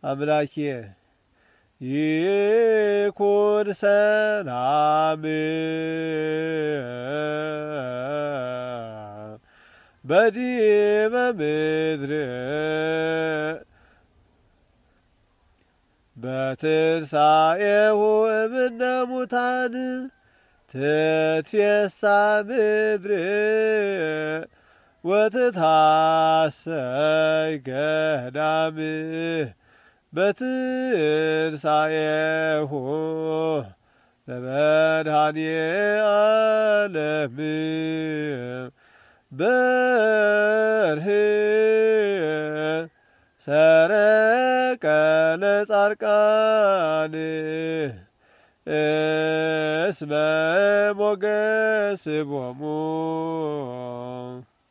አምላኬ ይኩን ሰላም በዲበ ምድር በትንሣኤሁ እምነ ሙታን ትትፌሳ ምድር ወትታሰይ ገዳም በትንሣኤሁ ለመድኃኔ ዓለም በርህ ሰረቀ ለጻድቃን እስመ ሞገስ ቦሙ